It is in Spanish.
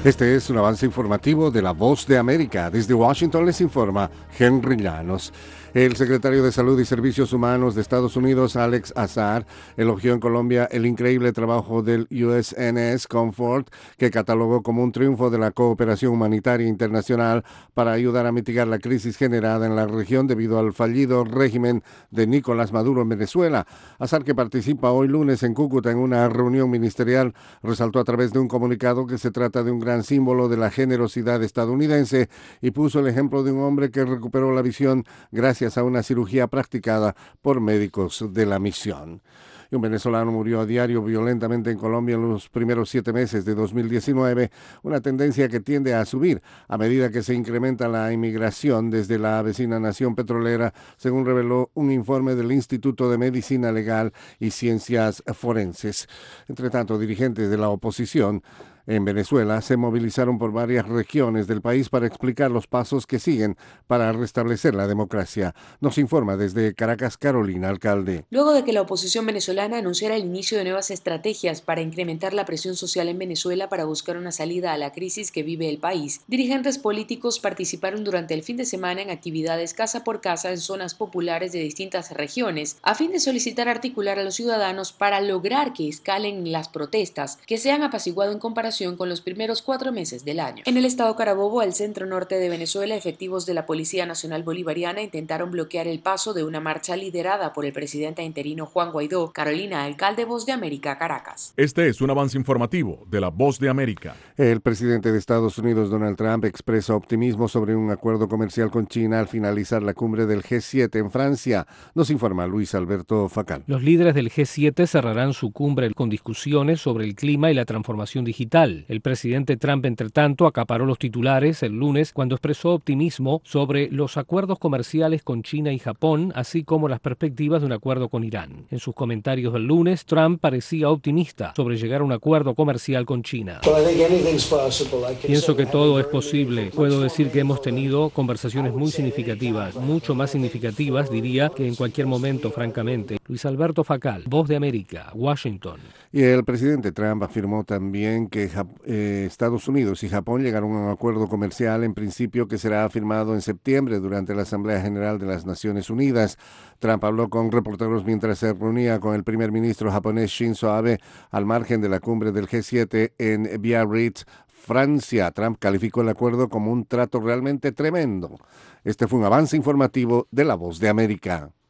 Este es un avance informativo de La Voz de América. Desde Washington les informa Henry Llanos. El secretario de Salud y Servicios Humanos de Estados Unidos, Alex Azar, elogió en Colombia el increíble trabajo del USNS Comfort, que catalogó como un triunfo de la cooperación humanitaria internacional para ayudar a mitigar la crisis generada en la región debido al fallido régimen de Nicolás Maduro en Venezuela. Azar, que participa hoy lunes en Cúcuta en una reunión ministerial, resaltó a través de un comunicado que se trata de un gran símbolo de la generosidad estadounidense y puso el ejemplo de un hombre que recuperó la visión gracias a una cirugía practicada por médicos de la misión. Y un venezolano murió a diario violentamente en Colombia en los primeros 7 meses de 2019, una tendencia que tiende a subir a medida que se incrementa la inmigración desde la vecina nación petrolera, según reveló un informe del Instituto de Medicina Legal y Ciencias Forenses. Entre tanto, dirigentes de la oposición en Venezuela se movilizaron por varias regiones del país para explicar los pasos que siguen para restablecer la democracia. Nos informa desde Caracas Carolina Alcalde. Luego de que la oposición venezolana anunciara el inicio de nuevas estrategias para incrementar la presión social en Venezuela para buscar una salida a la crisis que vive el país, dirigentes políticos participaron durante el fin de semana en actividades casa por casa en zonas populares de distintas regiones, a fin de solicitar articular a los ciudadanos para lograr que escalen las protestas, que se han apaciguado en comparación con los primeros 4 meses del año. En el estado Carabobo, al centro norte de Venezuela, efectivos de la Policía Nacional Bolivariana intentaron bloquear el paso de una marcha liderada por el presidente interino Juan Guaidó. Carolina Alcalde, Voz de América, Caracas. Este es un avance informativo de La Voz de América. El presidente de Estados Unidos, Donald Trump, expresa optimismo sobre un acuerdo comercial con China al finalizar la cumbre del G7 en Francia. Nos informa Luis Alberto Facal. Los líderes del G7 cerrarán su cumbre con discusiones sobre el clima y la transformación digital. El presidente Trump, entre tanto, acaparó los titulares el lunes cuando expresó optimismo sobre los acuerdos comerciales con China y Japón, así como las perspectivas de un acuerdo con Irán. En sus comentarios del lunes, Trump parecía optimista sobre llegar a un acuerdo comercial con China. Pienso que todo es posible. Puedo decir que hemos tenido conversaciones muy significativas, mucho más significativas, diría, que en cualquier momento, francamente. Luis Alberto Facal, Voz de América, Washington. Y el presidente Trump afirmó también que Estados Unidos y Japón llegaron a un acuerdo comercial en principio que será firmado en septiembre durante la Asamblea General de las Naciones Unidas. Trump habló con reporteros mientras se reunía con el primer ministro japonés Shinzo Abe al margen de la cumbre del G7 en Biarritz, Francia. Trump calificó el acuerdo como un trato realmente tremendo. Este fue un avance informativo de La Voz de América.